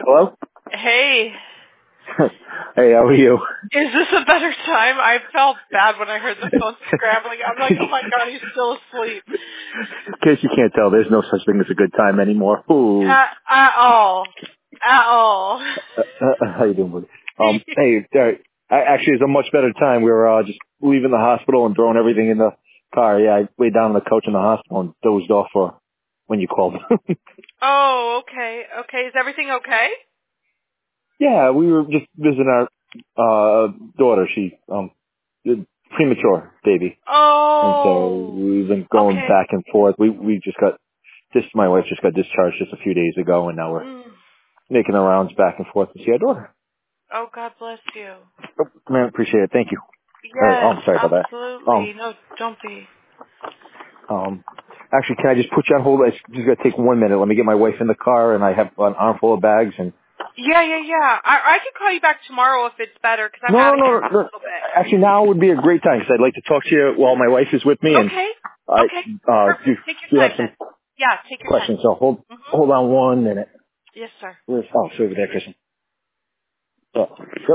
Hello? Hey. Hey, how are you? Is this a better time? I felt bad when I heard the phone scrambling. I'm like, oh my God, he's still asleep. In case you can't tell, there's no such thing as a good time anymore. Ooh. At all. At all. How you doing, buddy? Hey, actually, it's a much better time. We were just leaving the hospital and throwing everything in the car. Yeah, I laid down on the couch in the hospital and dozed off for when you called. Oh, okay. Okay. Is everything okay? Yeah, we were just visiting our daughter. She premature baby. And so Oh. we've been going Okay. back and forth. My wife just got discharged just a few days ago, and now we're making the rounds back and forth to see our daughter. Oh, God bless you. Oh, man, appreciate it. Thank you. All right. Yes, I'm sorry about that. absolutely. No, don't be. Actually, can I just put you on hold? It's just going to take 1 minute. Let me get my wife in the car, and I have an armful of bags. And Yeah. I can call you back tomorrow if it's better because I'm no, out of no, here no, in a no. little bit. Actually, now would be a great time because I'd like to talk to you while my wife is with me, and Okay. I Okay. Perfect. Take your do have time some then. Yeah, take your time. questions. So hold on 1 minute. Yes, sir. It's over there, Kristen. Oh, yep.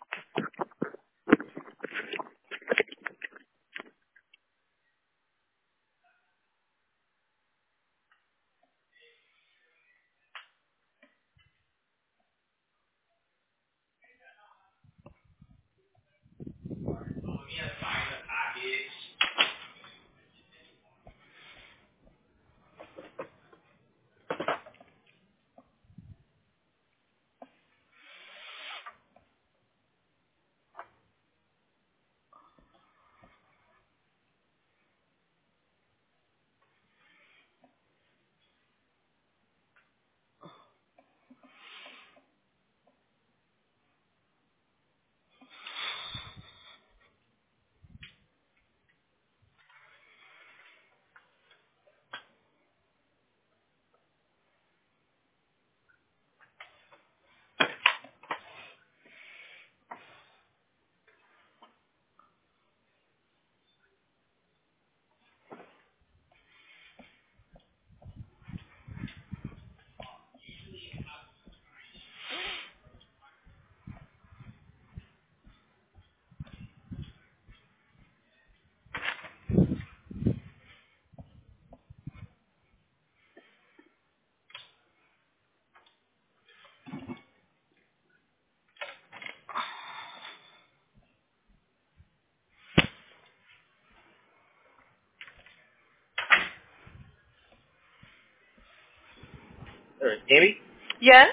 All right, Amy? Yes,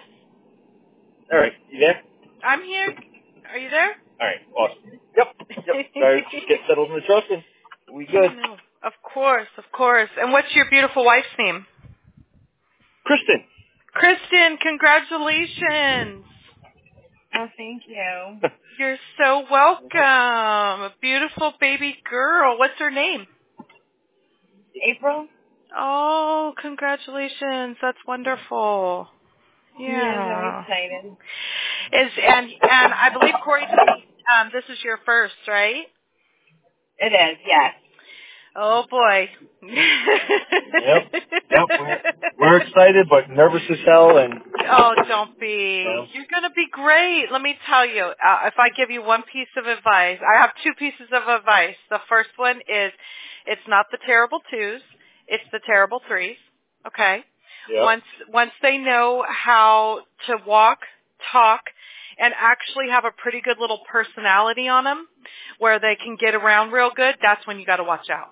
All right, you there? I'm here. Are you there? All right, awesome. Yep. Sorry, just get settled in the truck and we good. No, of course, of course. And what's your beautiful wife's name? Kristen. Kristen, congratulations. Oh, thank you. You're so welcome. A beautiful baby girl. What's her name? April? Oh, congratulations. That's wonderful. Yeah, very Yeah. excited. And I believe Corey told me this is your first, right? It is, yes. Oh boy. Yep. We're excited, but nervous as hell, and Oh, don't be. You're going to be great. Let me tell you, if I give you one piece of advice, I have two pieces of advice. The first one is it's not the terrible twos, it's the terrible threes. Okay? Yep. Once they know how to walk, talk, and actually have a pretty good little personality on them where they can get around real good, that's when you got to watch out.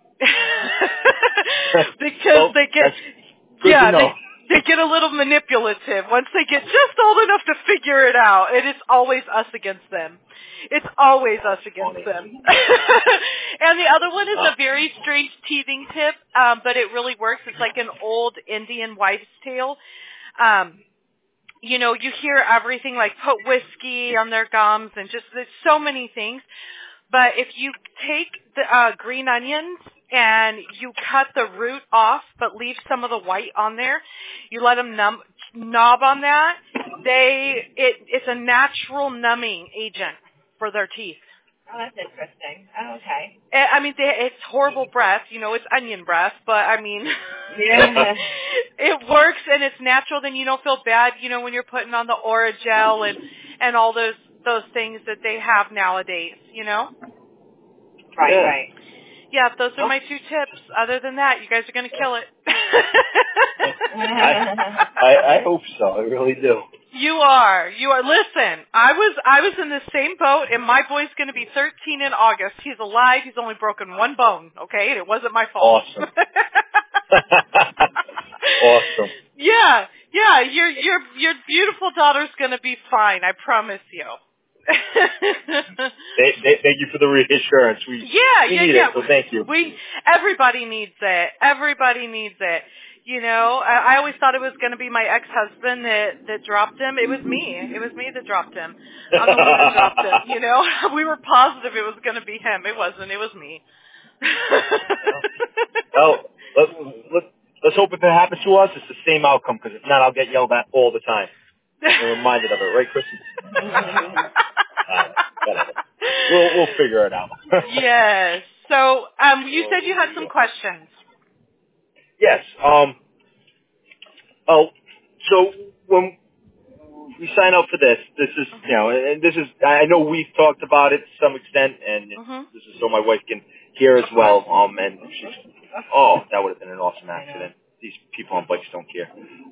Because they get they get a little manipulative once they get just old enough to figure it out. It is always us against them. It's always us against them. And the other one is a very strange teething tip, but it really works. It's like an old Indian wives' tale. You know, you hear everything like put whiskey on their gums and just there's so many things. But if you take the green onions and you cut the root off but leave some of the white on there, you let them knob on that, it's a natural numbing agent for their teeth. Oh, that's interesting. Oh, okay. I mean, it's horrible breath. You know, it's onion breath, but I mean, Yeah. it works and it's natural. Then you don't feel bad, you know, when you're putting on the Oragel and all those things that they have nowadays, you know? Right. Yeah, those are my 2 tips. Other than that, you guys are going to kill it. I hope so. I really do. You are. Listen, I was in the same boat, and my boy's going to be 13 in August. He's alive. He's only broken 1 bone, okay? And it wasn't my fault. Awesome. Awesome. Yeah. Your beautiful daughter's going to be fine. I promise you. Thank you for the reassurance. We need it, so thank you. Everybody needs it. Everybody needs it. You know, I always thought it was going to be my ex-husband that dropped him. It was me. It was me that dropped him. I'm the one that dropped him. You know, we were positive it was going to be him. It wasn't. It was me. Well, let's hope if it happens to us, it's the same outcome. Because if not, I'll get yelled at all the time. I'm reminded of it, right, Kristen? Whatever. We'll figure it out. Yes. So, you said you had some questions. Yes. So when we sign up for this is, you know, and this is, I know we've talked about it to some extent, and this is so my wife can hear as well. And she's, that would have been an awesome accident. These people on bikes don't care.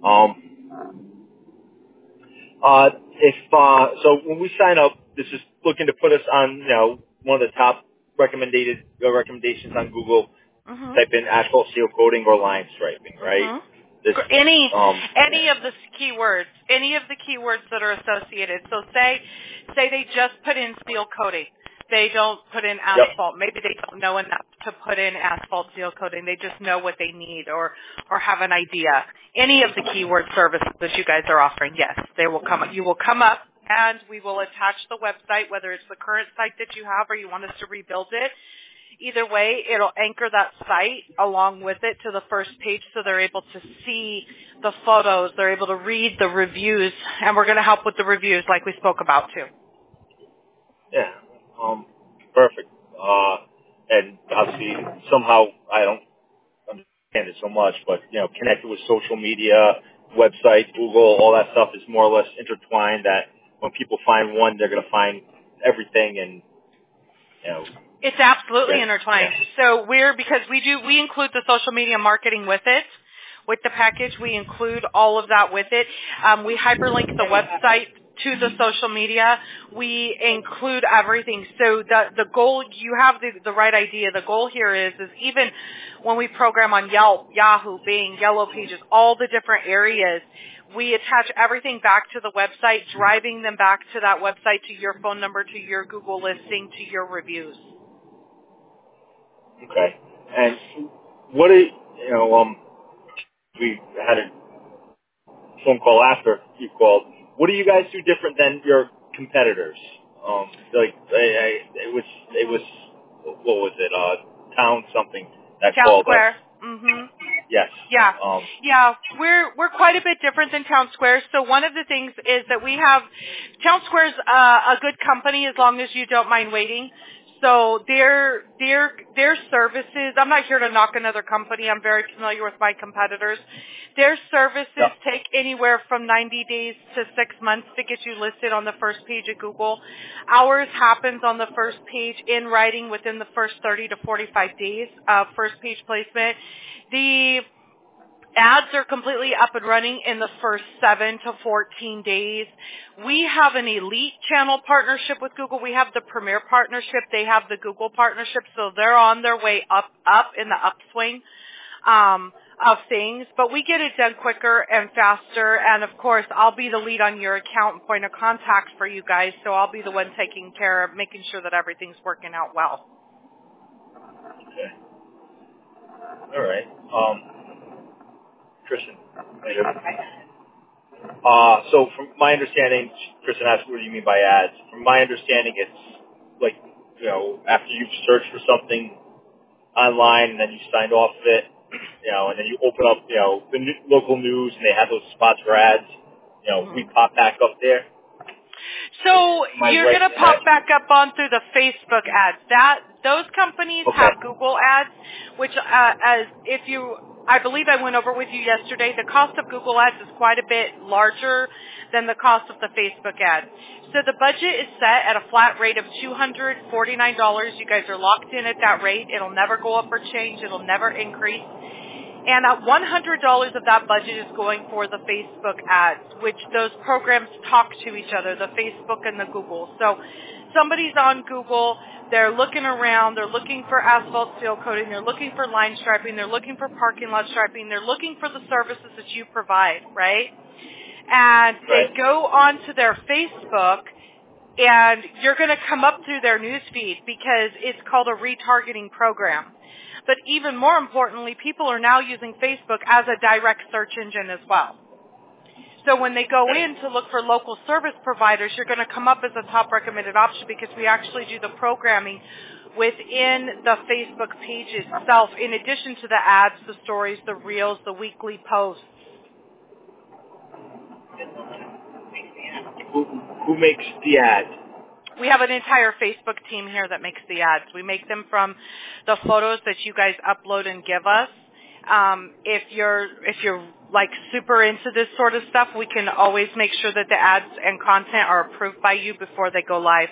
So when we sign up, this is looking to put us on, you know, one of the top recommendations on Google. Type in asphalt seal coating or line striping, right? Any of the keywords, that are associated. So say they just put in seal coating. They don't put in asphalt. Yep. Maybe they don't know enough to put in asphalt seal coating. They just know what they need or have an idea. Any of the keyword services that you guys are offering, yes, they will come up. You will come up and we will attach the website, whether it's the current site that you have or you want us to rebuild it. Either way, it'll anchor that site along with it to the first page so they're able to see the photos, they're able to read the reviews, and we're going to help with the reviews like we spoke about too. Yeah, perfect. And obviously somehow I don't understand it so much, but, you know, connected with social media, website, Google, all that stuff is more or less intertwined that when people find one, they're going to find everything and, you know. It's absolutely intertwined. So because we include the social media marketing with it. With the package, we include all of that with it. We hyperlink the website to the social media. We include everything. So the goal, you have the right idea. The goal here is even when we program on Yelp, Yahoo, Bing, Yellow Pages, all the different areas, we attach everything back to the website, driving them back to that website, to your phone number, to your Google listing, to your reviews. Okay. And we had a phone call after you called. What do you guys do different than your competitors? It was what was it? Town something that Town called Square. us. Mhm. Yes. Yeah. We're quite a bit different than Town Square. So one of the things is that we have Town Square's a good company as long as you don't mind waiting. So their services, I'm not here to knock another company. I'm very familiar with my competitors. Their services take anywhere from 90 days to 6 months to get you listed on the first page of Google. Ours happens on the first page in writing within the first 30 to 45 days of first page placement. The ads are completely up and running in the first 7 to 14 days. We have an elite channel partnership with Google. We have the Premier partnership. They have the Google partnership. So they're on their way up in the upswing of things. But we get it done quicker and faster. And, of course, I'll be the lead on your account and point of contact for you guys. So I'll be the one taking care of making sure that everything's working out well. Okay. All right. Kristen. So from my understanding, Kristen asked, what do you mean by ads? From my understanding, it's like, you know, after you've searched for something online and then you signed off of it, you know, and then you open up, you know, the local news and they have those spots for ads, you know, we pop back up there. So you're going to pop back up on through the Facebook ads. Those companies have Google ads, which I believe I went over with you yesterday. The cost of Google ads is quite a bit larger than the cost of the Facebook ad. So the budget is set at a flat rate of $249. You guys are locked in at that rate. It'll never go up or change. It'll never increase. And $100 of that budget is going for the Facebook ads, which those programs talk to each other, the Facebook and the Google. So somebody's on Google, they're looking around, they're looking for asphalt seal coating, they're looking for line striping, they're looking for parking lot striping, they're looking for the services that you provide, right? And they go onto their Facebook, and you're going to come up through their news feed because it's called a retargeting program. But even more importantly, people are now using Facebook as a direct search engine as well. So when they go in to look for local service providers, you're going to come up as a top recommended option because we actually do the programming within the Facebook page itself, in addition to the ads, the stories, the reels, the weekly posts. Who makes the ad? We have an entire Facebook team here that makes the ads. We make them from the photos that you guys upload and give us. If you're like super into this sort of stuff, we can always make sure that the ads and content are approved by you before they go live.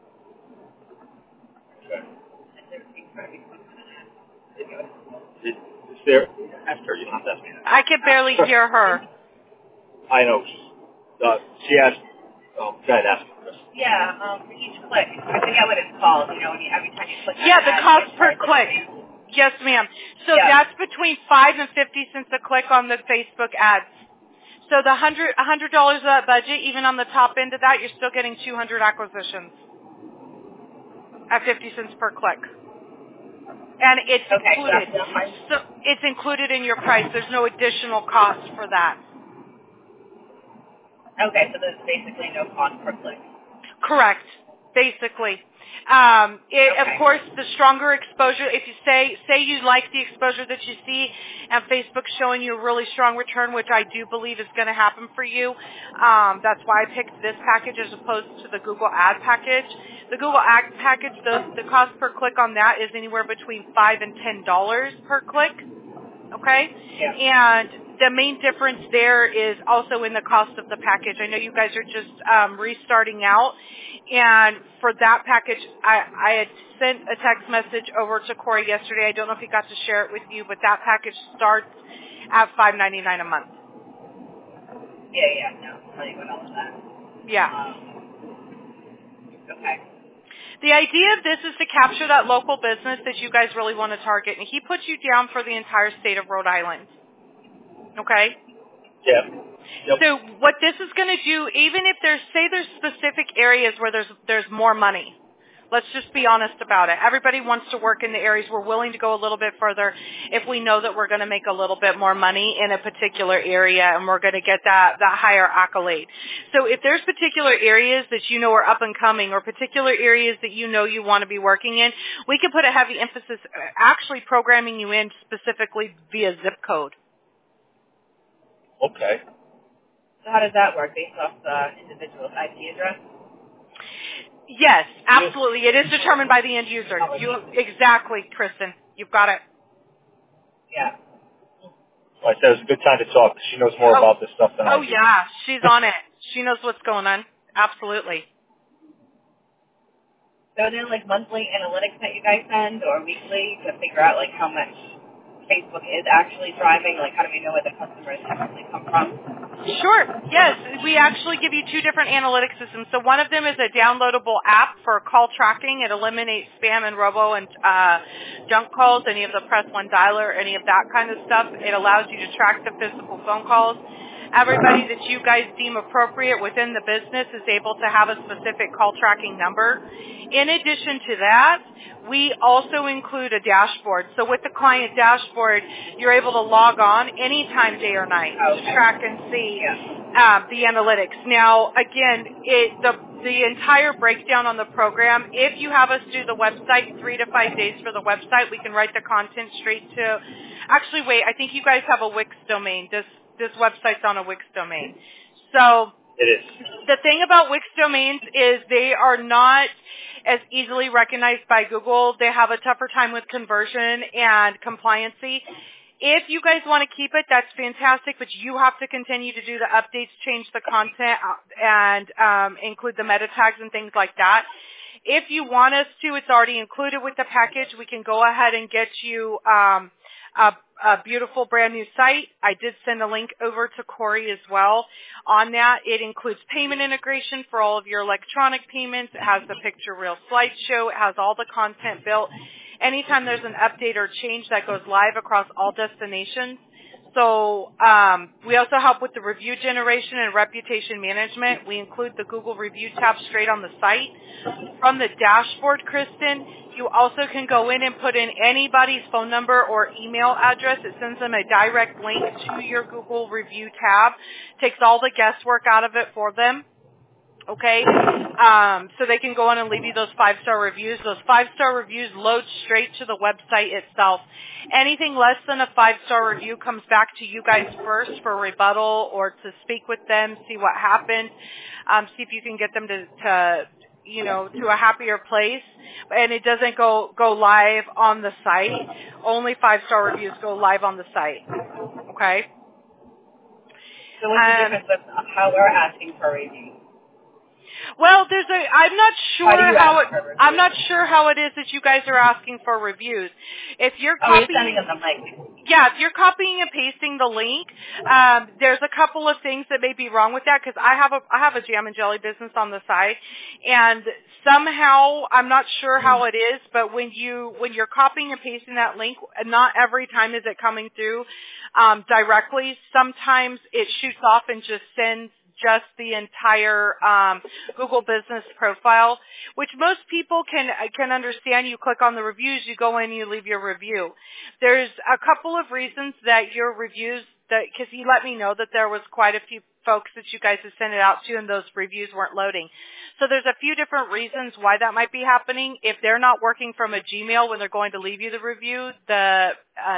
Is there? Ask her. You don't have to ask me that. I can barely hear her. I know. She asked. Go ahead, ask her. Yeah, for each click. I forget what it's called, you know, every time you click on the cost per click. Yes, ma'am. So that's between 5 and 50 cents a click on the Facebook ads. So the $100 of that budget, even on the top end of that, you're still getting 200 acquisitions at 50 cents per click. And it's included. So it's included in your price. There's no additional cost for that. Okay, so there's basically no cost per click. Correct, basically. Of course, the stronger exposure, if you say you like the exposure that you see and Facebook's showing you a really strong return, which I do believe is going to happen for you, that's why I picked this package as opposed to the Google Ad package. The Google Ad package, the cost per click on that is anywhere between $5 and $10 per click, okay? Yeah. And the main difference there is also in the cost of the package. I know you guys are just restarting out, and for that package, I had sent a text message over to Corey yesterday. I don't know if he got to share it with you, but that package starts at $5.99 a month. Yeah, no, I'll tell you what all of that. Yeah. Okay. The idea of this is to capture that local business that you guys really want to target, and he puts you down for the entire state of Rhode Island. Okay? Yeah. Yep. So what this is going to do, even if there's specific areas where there's more money, let's just be honest about it. Everybody wants to work in the areas. We're willing to go a little bit further if we know that we're going to make a little bit more money in a particular area and we're going to get that higher accolade. So if there's particular areas that you know are up and coming or particular areas that you know you want to be working in, we can put a heavy emphasis actually programming you in specifically via zip code. Okay. So how does that work based off the individual's IP address? Yes, absolutely. It is determined by the end user. Exactly, Kristen. You've got it. Yeah. Well, I said it was a good time to talk. She knows more about this stuff than I do. Oh, yeah. She's on it. She knows what's going on. Absolutely. So are there like monthly analytics that you guys send or weekly to figure out like how much Facebook is actually driving? Like how do we know where the customers actually come from? Sure. Yes. We actually give you two different analytic systems. So one of them is a downloadable app for call tracking. It eliminates spam and robo and junk calls, any of the press one dialer, any of that kind of stuff. It allows you to track the physical phone calls. Everybody that you guys deem appropriate within the business is able to have a specific call tracking number. In addition to that, we also include a dashboard. So with the client dashboard, you're able to log on anytime, day or night, to track and see the analytics. Now, again, the entire breakdown on the program, if you have us do the website, 3 to 5 days for the website, we can write the content straight to, actually, wait, I think you guys have a Wix domain. This website's on a Wix domain. So It is. The thing about Wix domains is they are not as easily recognized by Google. They have a tougher time with conversion and compliancy. If you guys want to keep it, that's fantastic, but you have to continue to do the updates, change the content, and include the meta tags and things like that. If you want us to, it's already included with the package. We can go ahead and get you a beautiful brand new site. I did send a link over to Corey as well. On that, it includes payment integration for all of your electronic payments. It has the picture reel slideshow. It has all the content built. Anytime there's an update or change, that goes live across all destinations. So we also help with the review generation and reputation management. We include the Google Review tab straight on the site. From the dashboard, Kristen, you also can go in and put in anybody's phone number or email address. It sends them a direct link to your Google Review tab. Takes all the guesswork out of it for them. Okay, so they can go on and leave you those 5-star reviews. Those 5-star reviews load straight to the website itself. Anything less than a 5-star review comes back to you guys first for rebuttal or to speak with them, see what happened, see if you can get them to a happier place. And it doesn't go live on the site. Only 5-star reviews go live on the site. Okay. So what's the difference with how we're asking for reviews? Well, I'm not sure how it is that you guys are asking for reviews. If you're you're sending them the link. Yeah, if you're copying and pasting the link, there's a couple of things that may be wrong with that because I have a jam and jelly business on the side, and somehow I'm not sure how it is, but when you're copying and pasting that link, not every time is it coming through directly. Sometimes it shoots off and just sends just the entire Google Business Profile, which most people can understand. You click on the reviews, you go in, you leave your review. There's a couple of reasons that your reviews, because you let me know that there was quite a few folks that you guys had sent it out to and those reviews weren't loading. So there's a few different reasons why that might be happening. If they're not working from a Gmail when they're going to leave you the review, the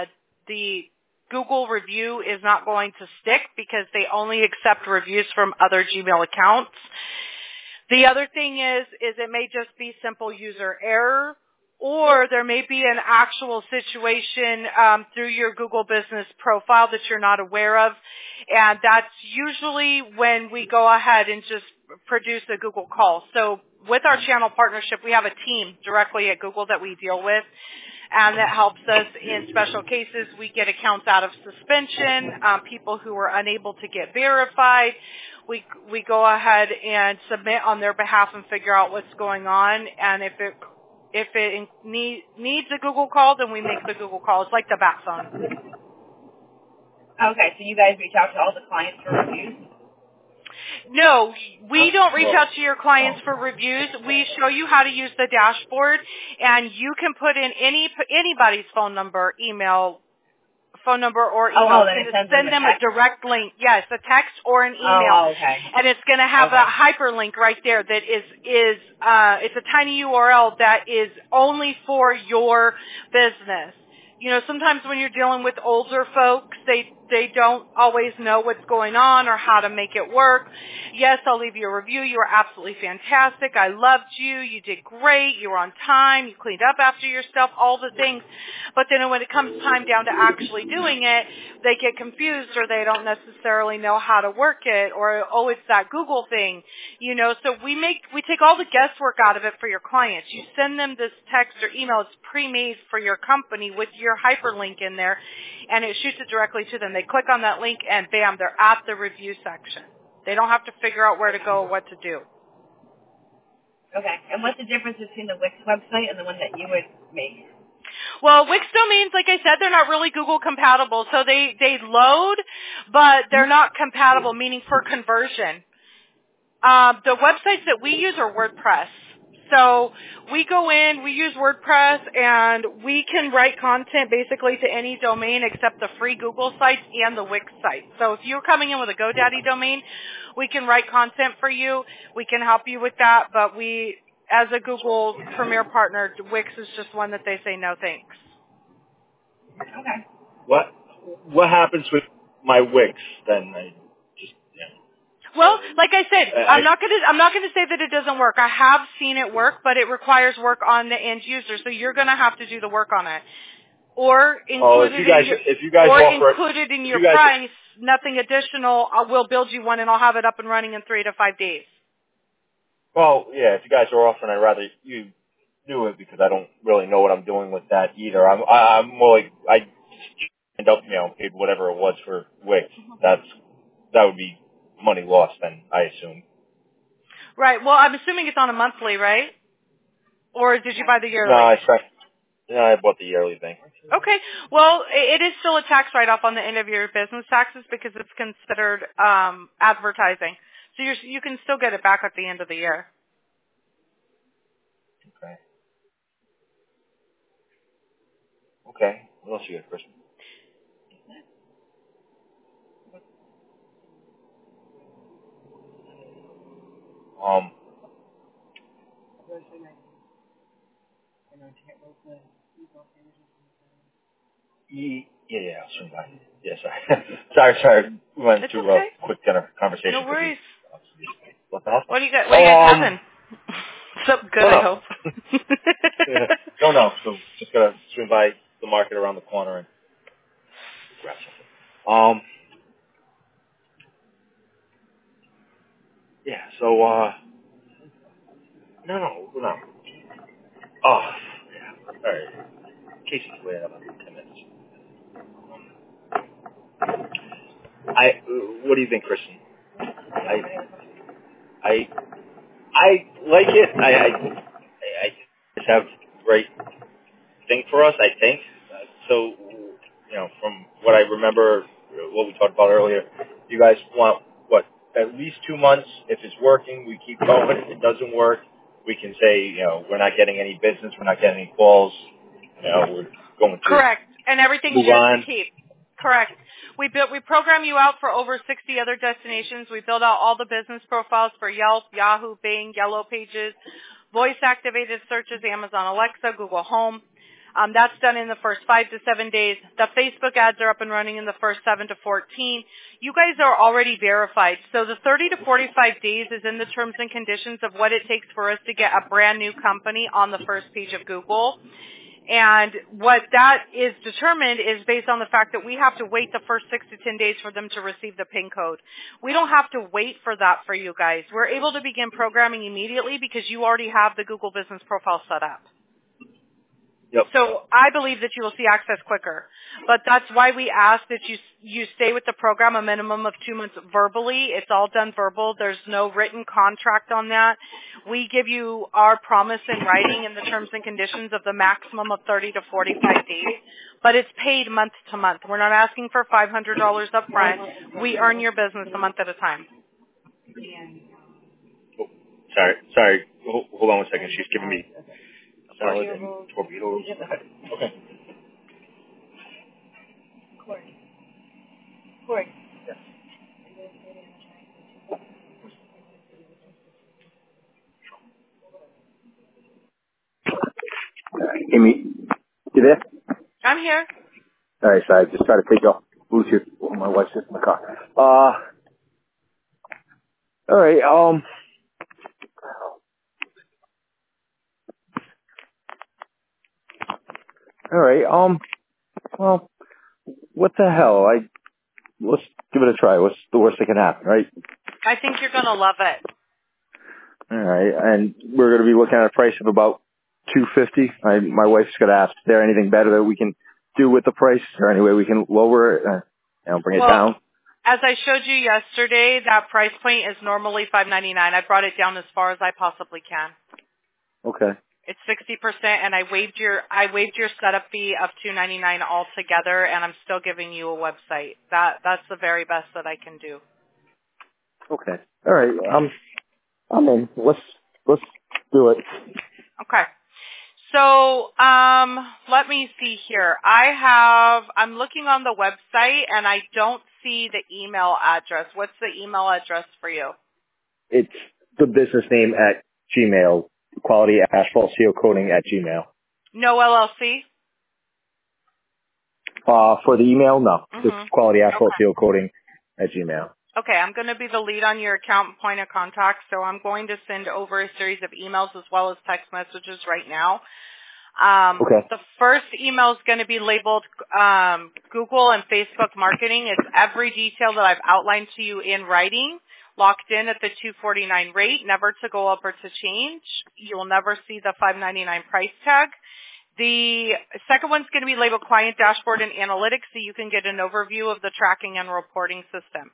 Google review is not going to stick because they only accept reviews from other Gmail accounts. The other thing is it may just be simple user error, or there may be an actual situation through your Google Business Profile that you're not aware of, and that's usually when we go ahead and just produce a Google call. So with our channel partnership, we have a team directly at Google that we deal with, and that helps us in special cases. We get accounts out of suspension, people who are unable to get verified. We go ahead and submit on their behalf and figure out what's going on. And if it needs a Google call, then we make the Google call. It's like the bat phone. Okay, so you guys reach out to all the clients for reviews? No, we don't reach out to your clients for reviews. We show you how to use the dashboard, and you can put in anybody's phone number or email. Send them a direct link. Yes, a text or an email. Oh, okay. And it's going to have a hyperlink right there that is it's a tiny URL that is only for your business. You know, sometimes when you're dealing with older folks, they don't always know what's going on or how to make it work. Yes, I'll leave you a review. You were absolutely fantastic. I loved you. You did great. You were on time. You cleaned up after yourself, all the things. But then when it comes time down to actually doing it, they get confused or they don't necessarily know how to work it or, oh, it's that Google thing. You know, so we take all the guesswork out of it for your clients. You send them this text or email. It's pre-made for your company with your hyperlink in there, and it shoots it directly to them. They click on that link, and bam, they're at the review section. They don't have to figure out where to go or what to do. Okay. And what's the difference between the Wix website and the one that you would make? Well, Wix domains, like I said, they're not really Google compatible. So they load, but they're not compatible, meaning for conversion. The websites that we use are WordPress. So we go in, we use WordPress, and we can write content basically to any domain except the free Google sites and the Wix site. So if you're coming in with a GoDaddy domain, we can write content for you. We can help you with that, but we, as a Google Premier partner, Wix is just one that they say no thanks. Okay. What happens with my Wix then? Well, like I said, I'm not gonna say that it doesn't work. I have seen it work, but it requires work on the end user, so you're gonna have to do the work on it. Or include it in your price, nothing additional. We'll build you one and I'll have it up and running in 3 to 5 days. Well, yeah, if you guys are offering, I'd rather you do it because I don't really know what I'm doing with that either. I'm more like, I end up, paid whatever it was for Wix. That would be money lost then, I assume. Right. Well, I'm assuming it's on a monthly, right? Or did you buy the yearly? No, I bought the yearly thing. Okay. Well, it is still a tax write-off on the end of your business taxes because it's considered advertising. So you can still get it back at the end of the year. Okay. What else you got, Kristen? Yeah, I'll swing by. Yeah, sorry. sorry. We went it's through okay. a quick kind of conversation. No worries. What the hell? What do you guys having? Something good, I hope. No. So just gotta swing by the market around the corner and grab something. Yeah. So no. Oh, yeah. All right. Casey's waiting about 10 minutes. What do you think, Kristen? I like it. I just have a great thing for us, I think. So, from what I remember, what we talked about earlier, you guys want, at least 2 months. If it's working, we keep going. If it doesn't work, we can say, we're not getting any business, we're not getting any calls, we're going to Correct. And everything's move yours on. to keep. Correct. We program you out for over 60 other destinations. We build out all the business profiles for Yelp, Yahoo, Bing, Yellow Pages, voice-activated searches, Amazon Alexa, Google Home. That's done in the first 5 to 7 days. The Facebook ads are up and running in the first 7 to 14. You guys are already verified. So the 30 to 45 days is in the terms and conditions of what it takes for us to get a brand new company on the first page of Google. And what that is determined is based on the fact that we have to wait the first 6 to 10 days for them to receive the PIN code. We don't have to wait for that for you guys. We're able to begin programming immediately because you already have the Google Business Profile set up. Yep. So I believe that you will see access quicker. But that's why we ask that you stay with the program a minimum of 2 months verbally. It's all done verbal. There's no written contract on that. We give you our promise in writing in the terms and conditions of the maximum of 30 to 45 days. But it's paid month to month. We're not asking for $500 up front. We earn your business a month at a time. Oh, sorry. Hold on 1 second. She's giving me salad and torpedoes. Okay. Corey. Yes. Amy, you there? I'm here. All right, so I just tried to take off Bluetooth. My wife's just in the car. All right. All right. Well, what the hell? Let's give it a try. What's the worst that can happen, right? I think you're going to love it. All right. And we're going to be looking at a price of about $250. My wife's going to ask, is there anything better that we can do with the price? Is there any way we can lower it, bring it down? As I showed you yesterday, that price point is normally $5.99. I brought it down as far as I possibly can. Okay. It's 60%, and I waived your setup fee of $2.99 altogether, and I'm still giving you a website. That's the very best that I can do. Okay. All right. I'm in. Let's do it. Okay. So, let me see here. I'm looking on the website, and I don't see the email address. What's the email address for you? It's the business name at Gmail. Quality Asphalt Seal Coating at Gmail. No LLC? For the email, no. Mm-hmm. Just Quality Asphalt Seal Coating at Gmail. Okay, I'm going to be the lead on your account and point of contact, so I'm going to send over a series of emails as well as text messages right now. Okay. The first email is going to be labeled Google and Facebook marketing. It's every detail that I've outlined to you in writing, locked in at the $249 rate, never to go up or to change. You will never see the $599 price tag. The second one's going to be labeled Client Dashboard and Analytics, so you can get an overview of the tracking and reporting system.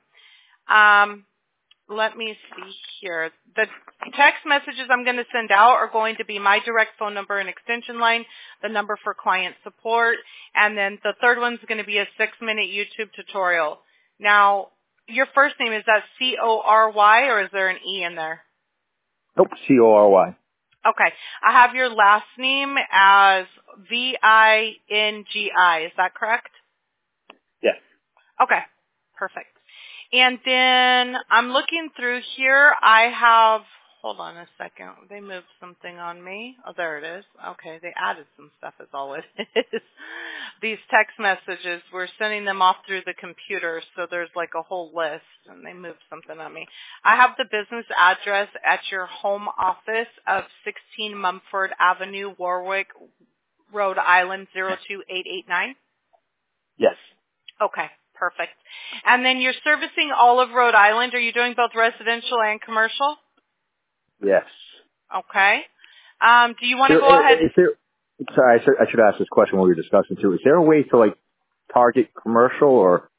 Let me see here. The text messages I'm going to send out are going to be my direct phone number and extension line, the number for client support, and then the third one's going to be a 6-minute YouTube tutorial. Now, your first name, is that C-O-R-Y or is there an E in there? Nope, C-O-R-Y. Okay. I have your last name as V-I-N-G-I. Is that correct? Yes. Okay. Perfect. And then I'm looking through here. I have, hold on a second. They moved something on me. Oh, there it is. Okay, they added some stuff is all it is. These text messages, we're sending them off through the computer, so there's like a whole list, and they moved something on me. I have the business address at your home office of 16 Mumford Avenue, Warwick, Rhode Island, 02889. Yes. Okay. Perfect. And then you're servicing all of Rhode Island. Are you doing both residential and commercial? Yes. Okay. Do you want to go ahead? Sorry, I should ask this question when we were discussing too. Is there a way to like target commercial or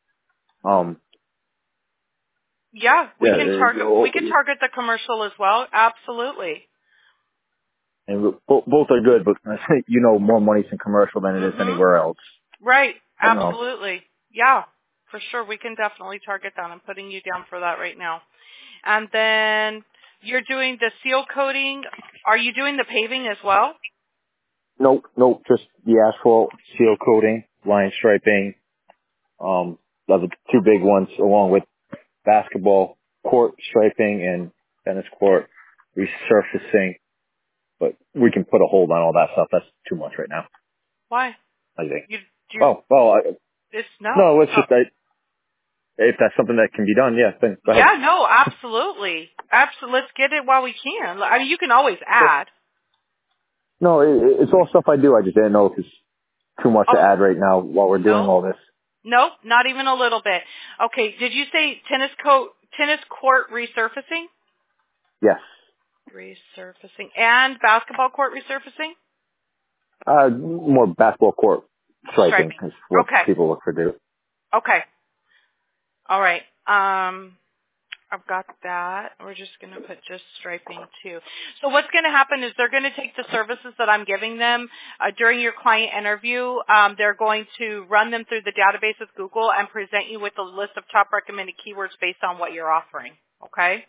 Yeah, we can target the commercial as well. Absolutely. And both are good, but you know more money's in commercial than it is anywhere else. Right. Absolutely. Yeah. For sure, we can definitely target that. I'm putting you down for that right now. And then you're doing the seal coating. Are you doing the paving as well? Nope, just the asphalt, seal coating, line striping. Those are the two big ones, along with basketball court striping and tennis court resurfacing. But we can put a hold on all that stuff. That's too much right now. Why? I think. It's no. Let's just. If that's something that can be done, yeah. Then go ahead. Yeah, no, absolutely. Let's get it while we can. I mean, you can always add. No, it's all stuff I do. I just didn't know if it's too much to add right now while we're doing all this. Nope, not even a little bit. Okay, did you say tennis court resurfacing? Yes. Resurfacing. And basketball court resurfacing? More basketball court striping is what people look for do. Okay. All right. I've got that. We're just going to put just striping too. So what's going to happen is they're going to take the services that I'm giving them during your client interview. They're going to run them through the database with Google and present you with a list of top recommended keywords based on what you're offering. Okay?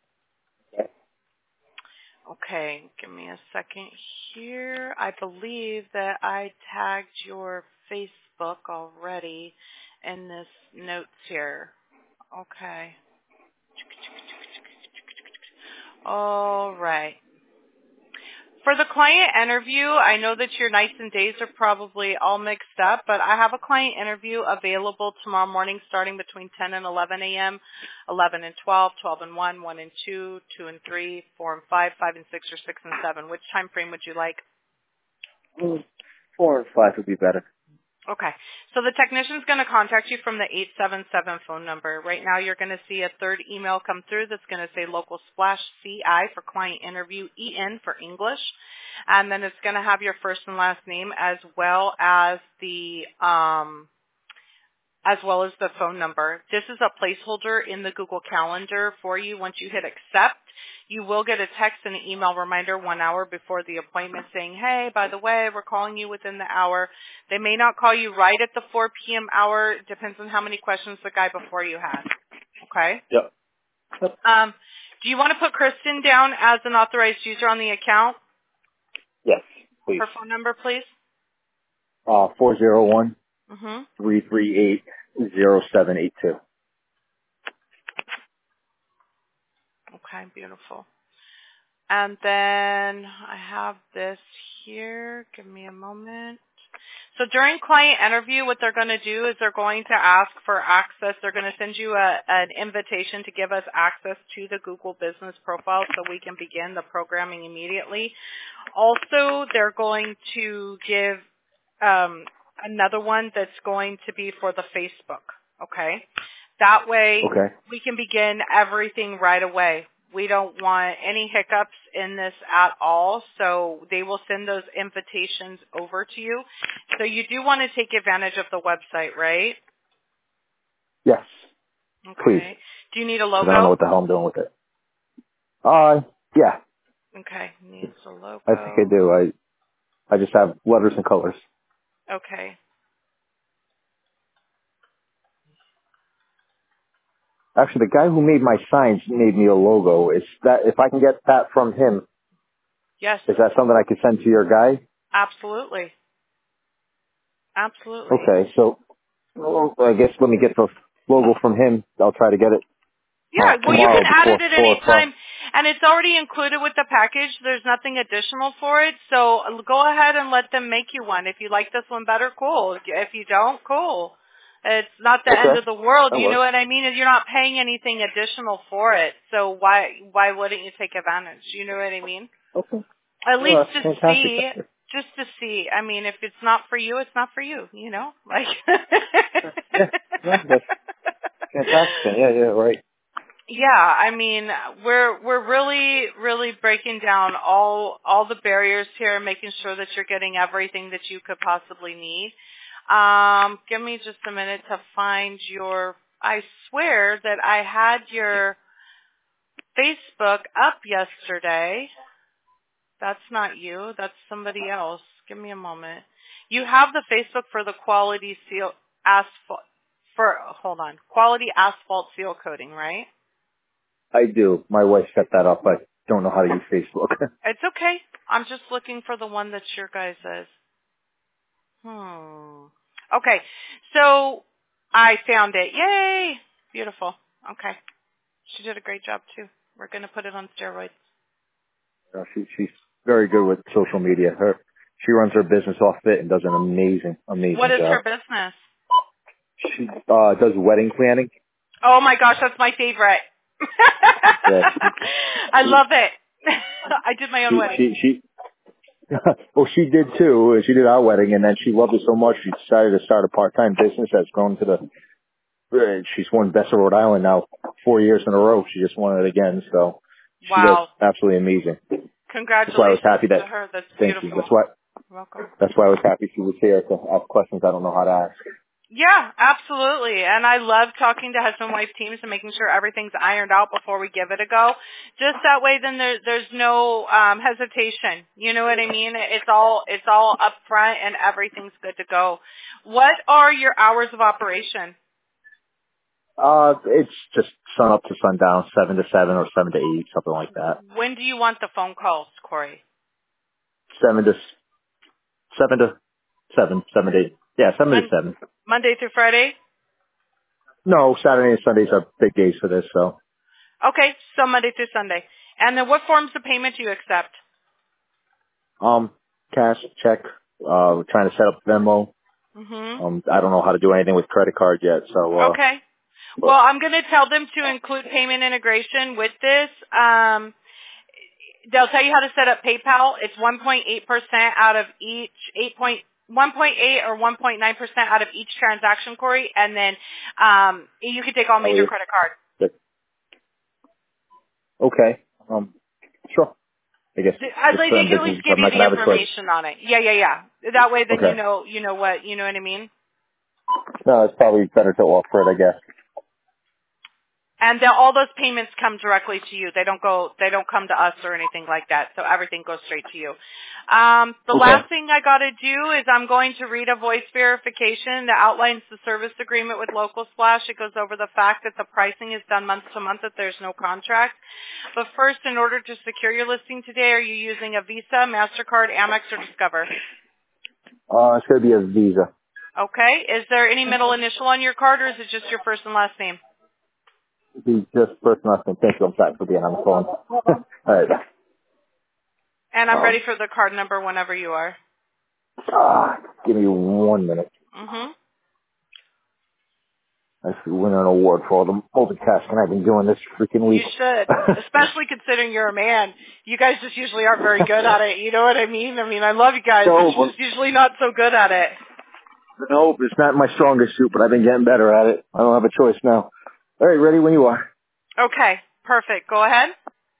Okay. Give me a second here. I believe that I tagged your Facebook already in this notes here. Okay. All right. For the client interview, I know that your nights and days are probably all mixed up, but I have a client interview available tomorrow morning starting between 10 and 11 a.m., 11 and 12, 12 and 1, 1 and 2, 2 and 3, 4 and 5, 5 and 6, or 6 and 7. Which time frame would you like? 4 and 5 would be better. Okay. So the technician's going to contact you from the 877 phone number. Right now you're going to see a third email come through that's going to say local splash CI for client interview, EN for English. And then it's going to have your first and last name as well as the phone number. This is a placeholder in the Google Calendar for you. Once you hit accept, you will get a text and an email reminder 1 hour before the appointment saying, hey, by the way, we're calling you within the hour. They may not call you right at the 4 p.m. hour. It depends on how many questions the guy before you had. Okay? Yep. Do you want to put Kristen down as an authorized user on the account? Yes, please. Her phone number, please? 401 338 0782. Okay, beautiful. And then I have this here. Give me a moment. So during client interview, what they're going to do is they're going to ask for access. They're going to send you an invitation to give us access to the Google Business Profile so we can begin the programming immediately. Also, they're going to give another one that's going to be for the Facebook, okay? That way we can begin everything right away. We don't want any hiccups in this at all, so they will send those invitations over to you. So you do want to take advantage of the website, right? Yes. Okay. Please. Do you need a logo? I don't know what the hell I'm doing with it. Yeah. Okay. Needs a logo. I think I do. I just have letters and colors. Okay. Actually, the guy who made my signs made me a logo. Is that if I can get that from him? Yes. Is that something I could send to your guy? Absolutely. Absolutely. Okay, so I guess let me get the logo from him. I'll try to get it. Yeah, well, you can add it at any 4 time, and it's already included with the package. There's nothing additional for it, so go ahead and let them make you one. If you like this one better, cool. If you don't, cool. It's not the end of the world. You know what I mean? You're not paying anything additional for it, so why wouldn't you take advantage? You know what I mean? Okay. At least just to see. I mean, if it's not for you, it's not for you. You know, like. That's fantastic. Yeah, right. Yeah, I mean, we're really breaking down all the barriers here, making sure that you're getting everything that you could possibly need. Give me just a minute to find I swear that I had your Facebook up yesterday. That's not you. That's somebody else. Give me a moment. You have the Facebook for the quality asphalt seal coating, right? I do. My wife set that up. I don't know how to use Facebook. It's okay. I'm just looking for the one that your guy says. Okay. So I found it. Yay! Beautiful. Okay. She did a great job too. We're going to put it on steroids. She's very good with social media. She runs her business off it and does an amazing job. What is her business? She does wedding planning. Oh my gosh, that's my favorite. I love it. I did my own wedding. Well, she did too. She did our wedding, and then she loved it so much she decided to start a part-time business that's grown to she's won Best of Rhode Island now 4 years in a row. She just won it again, so she does absolutely amazing. Congratulations that's why I was happy to her. That's beautiful. Thank you. That's why I was happy she was here to ask questions I don't know how to ask. Yeah, absolutely. And I love talking to husband-wife teams and making sure everything's ironed out before we give it a go. Just that way then there's no hesitation. You know what I mean? It's all up front and everything's good to go. What are your hours of operation? It's just sun up to sundown, 7 to 7 or 7 to 8, something like that. When do you want the phone calls, Corey? 7 to 8. Yeah, 7 to 7. Monday through Friday? No, Saturday and Sundays are big days for this, so. Okay, so Monday through Sunday. And then what forms of payment do you accept? Cash, check, we're trying to set up Venmo. I don't know how to do anything with credit card yet, so. Okay. Well, I'm going to tell them to include payment integration with this. They'll tell you how to set up PayPal. It's 1.8% out of each 1.8 or 1.9% out of each transaction, Corey, and then you can take all major credit cards. Okay. Sure. I guess. They can at least give you the information on it. Yeah. That way, then you know what I mean. No, it's probably better to offer it, I guess. And all those payments come directly to you. They don't come to us or anything like that. So everything goes straight to you. The last thing I got to do is I'm going to read a voice verification that outlines the service agreement with Local Splash. It goes over the fact that the pricing is done month to month, that there's no contract. But first, in order to secure your listing today, are you using a Visa, MasterCard, Amex, or Discover? It's going to be a Visa. Okay. Is there any middle initial on your card, or is it just your first and last name? Just first and last name. Thank you. I'm sorry for being on the phone. All right. And I'm ready for the card number whenever you are. Give me 1 minute. Mm-hmm. I should win an award for all the multitasking I've been doing this freaking week. You should, especially considering you're a man. You guys just usually aren't very good at it. You know what I mean? I love you guys, but you're just usually not so good at it. No, it's not my strongest suit, but I've been getting better at it. I don't have a choice now. All right, ready when you are. Okay, perfect. Go ahead.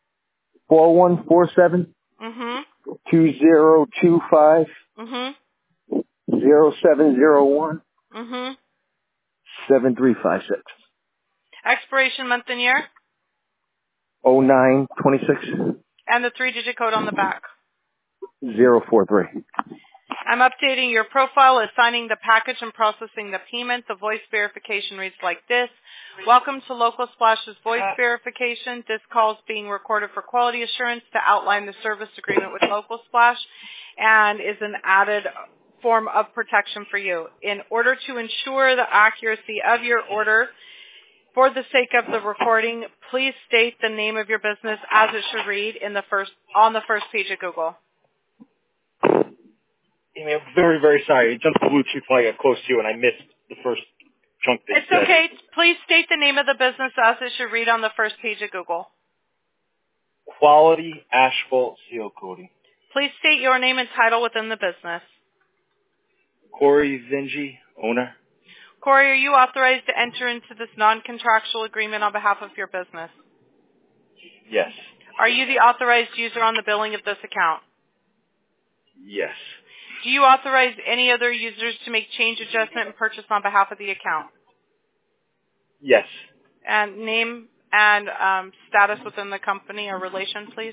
4147 Mm-hmm. 2025 Mm-hmm. 0701 Mm-hmm. 7356 Expiration month and year? 0926 And the 3-digit code on the back. 043. I'm updating your profile, assigning the package and processing the payment. The voice verification reads like this. Welcome to Local Splash's voice verification. This call is being recorded for quality assurance to outline the service agreement with Local Splash and is an added form of protection for you. In order to ensure the accuracy of your order, for the sake of the recording, please state the name of your business as it should read on the first page of Google. Amy, I'm very, very sorry. It jumped the Bluetooth when I got close to you, and I missed the first chunk that you said. It's okay. Please state the name of the business as it should read on the first page of Google. Quality Asphalt Seal Coating. Please state your name and title within the business. Corey Vingy, owner. Corey, are you authorized to enter into this non-contractual agreement on behalf of your business? Yes. Are you the authorized user on the billing of this account? Yes. Do you authorize any other users to make change, adjustment, and purchase on behalf of the account? Yes. And name and status within the company or relation, please?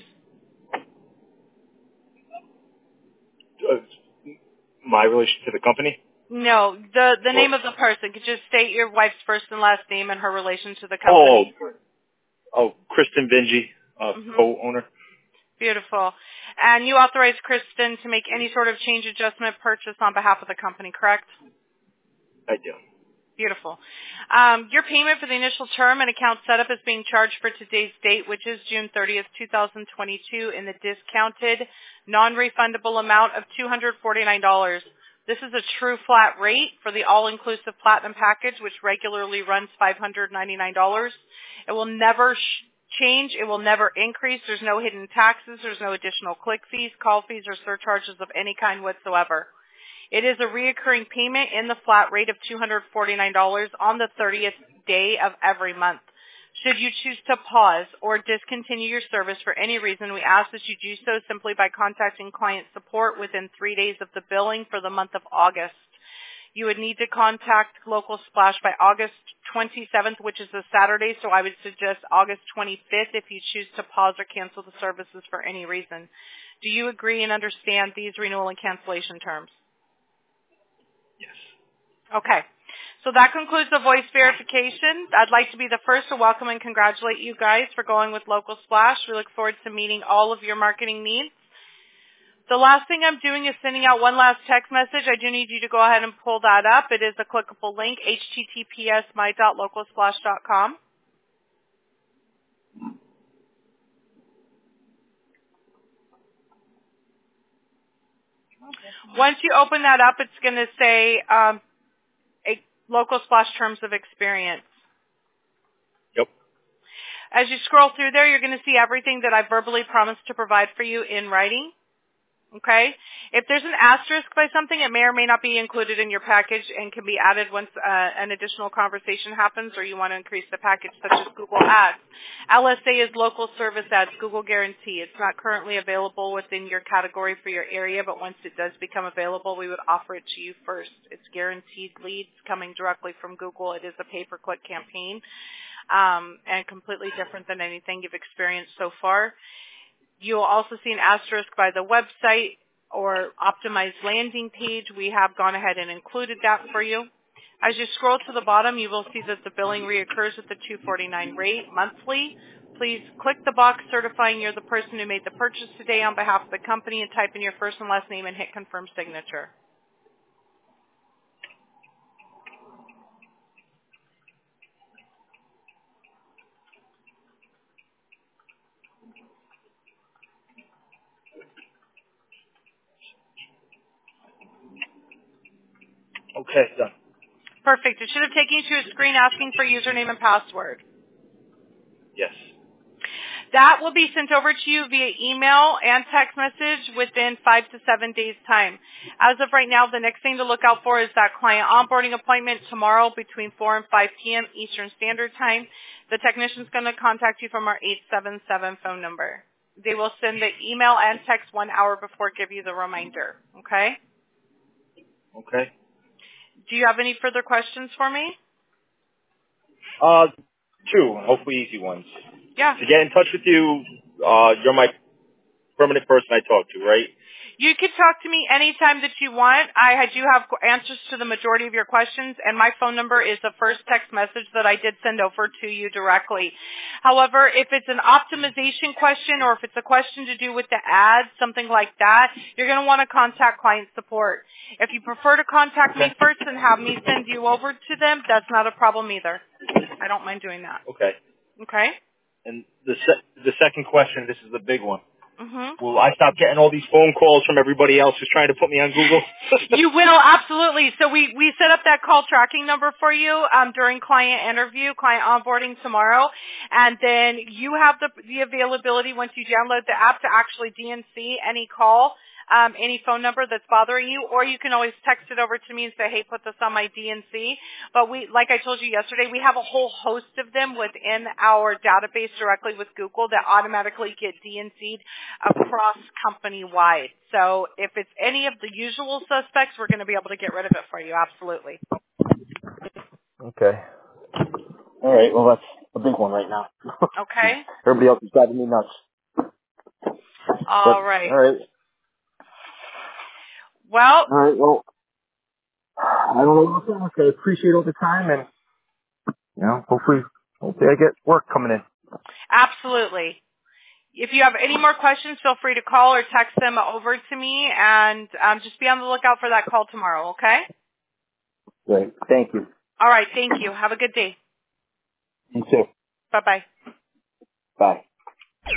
My relation to the company? No, the name of the person. Could you just state your wife's first and last name and her relation to the company? Oh, Kristen Vingy, co-owner. Beautiful. And you authorize Kristen to make any sort of change, adjustment, purchase on behalf of the company, correct? I do. Beautiful. Your payment for the initial term and account setup is being charged for today's date, which is June 30th, 2022, in the discounted, non-refundable amount of $249. This is a true flat rate for the all-inclusive Platinum package, which regularly runs $599. It will never change. It will never increase. There's no hidden taxes. There's no additional click fees, call fees, or surcharges of any kind whatsoever. It is a reoccurring payment in the flat rate of $249 on the 30th day of every month. Should you choose to pause or discontinue your service for any reason, we ask that you do so simply by contacting client support within 3 days of the billing for the month of August. You would need to contact Local Splash by August 27th, which is a Saturday, so I would suggest August 25th if you choose to pause or cancel the services for any reason. Do you agree and understand these renewal and cancellation terms? Yes. Okay. So that concludes the voice verification. I'd like to be the first to welcome and congratulate you guys for going with Local Splash. We look forward to meeting all of your marketing needs. The last thing I'm doing is sending out one last text message. I do need you to go ahead and pull that up. It is a clickable link, https://my.localsplash.com. Once you open that up, it's going to say a Local Splash Terms of Experience. Yep. As you scroll through there, you're going to see everything that I verbally promised to provide for you in writing. Okay? If there's an asterisk by something, it may or may not be included in your package and can be added once an additional conversation happens or you want to increase the package, such as Google Ads. LSA is Local Service Ads, Google Guarantee. It's not currently available within your category for your area, but once it does become available, we would offer it to you first. It's guaranteed leads coming directly from Google. It is a pay-per-click campaign and completely different than anything you've experienced so far. You'll also see an asterisk by the website or optimized landing page. We have gone ahead and included that for you. As you scroll to the bottom, you will see that the billing reoccurs at the $249 rate monthly. Please click the box certifying you're the person who made the purchase today on behalf of the company and type in your first and last name and hit confirm signature. Okay, done. Perfect. It should have taken you to a screen asking for username and password. Yes. That will be sent over to you via email and text message within 5 to 7 days' time. As of right now, the next thing to look out for is that client onboarding appointment tomorrow between 4 and 5 p.m. Eastern Standard Time. The technician's going to contact you from our 877 phone number. They will send the email and text 1 hour before give you the reminder. Okay? Okay. Do you have any further questions for me? Two, hopefully easy ones. Yeah. To get in touch with you, you're my permanent person I talk to, right? You can talk to me anytime that you want. I do have answers to the majority of your questions, and my phone number is the first text message that I did send over to you directly. However, if it's an optimization question or if it's a question to do with the ads, something like that, you're going to want to contact client support. If you prefer to contact me first and have me send you over to them, that's not a problem either. I don't mind doing that. Okay. Okay? And the second question, this is the big one. Mm-hmm. Will I stop getting all these phone calls from everybody else who's trying to put me on Google? You will, absolutely. So we set up that call tracking number for you during client interview, client onboarding tomorrow. And then you have the availability once you download the app to actually DNC any call, any phone number that's bothering you, or you can always text it over to me and say, hey, put this on my DNC. But like I told you yesterday, we have a whole host of them within our database directly with Google that automatically get DNC'd across company-wide. So if it's any of the usual suspects, we're going to be able to get rid of it for you, absolutely. Okay. All right. Well, that's a big one right now. Okay. Everybody else is driving me nuts. All right. All right. Well. All right. Well, I don't know what else. I appreciate all the time, and hopefully I get work coming in. Absolutely. If you have any more questions, feel free to call or text them over to me, and just be on the lookout for that call tomorrow, okay? Great. Thank you. All right. Thank you. Have a good day. You too. Bye-bye. Bye.